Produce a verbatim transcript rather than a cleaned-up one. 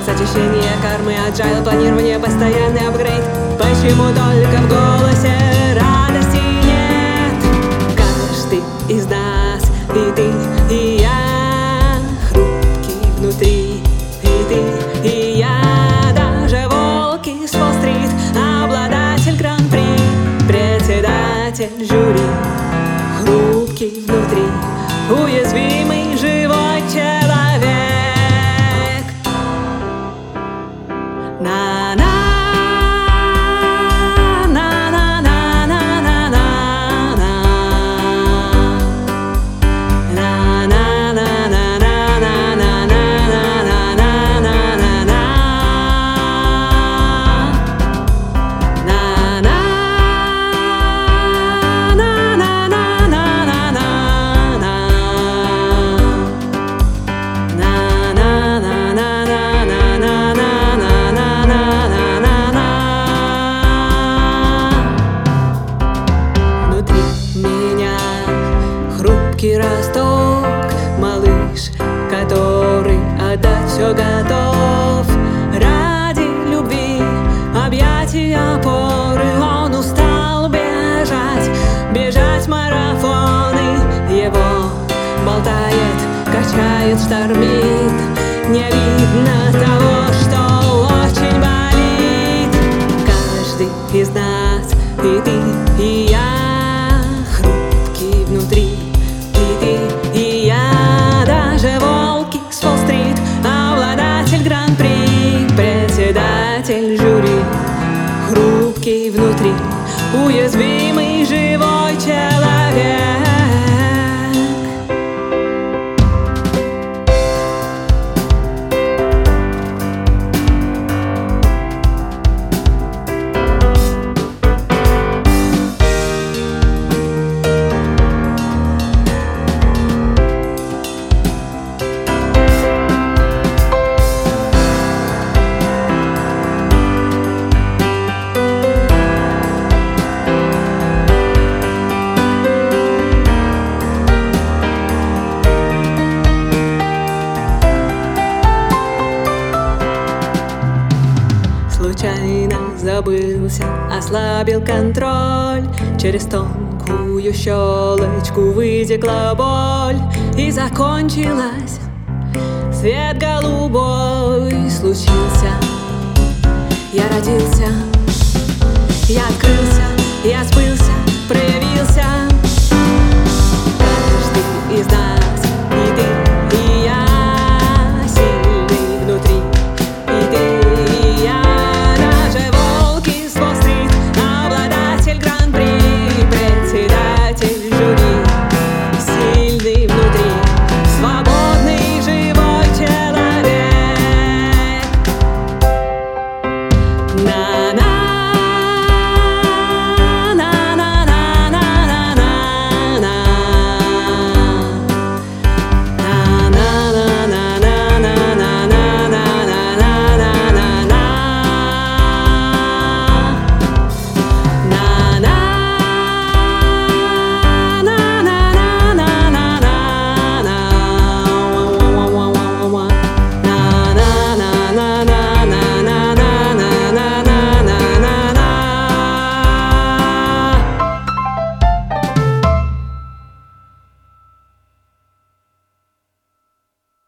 Секс, очищение кармы, agile, планирование, постоянный апгрейд. Почему только в голосе радости нет? Каждый из нас, и ты, и я, хрупкий внутри, и ты, и я, даже волки с Уолл-стрит, обладатель гран-при, председатель жюри, хрупкий внутри, уязвимый живой человек. На-на. Хрупкий росток, малыш, который отдать все готов. Ради любви, объятий, опоры, он устал бежать, бежать марафоны. Его болтает, качает, штормит, не видно того, что очень болит. Каждый из нас, и ты, и я, хрупкий внутри, и ты, и я, даже волки с Уолл-стрит, обладатель гран-при, председатель жюри, хрупкий внутри, уязвимый живой человек. Случайно забылся, ослабил контроль, через тонкую щелочку вытекла боль, и закончилась. Свет голубой случился, я родился, я открылся, я сбылся, проявился.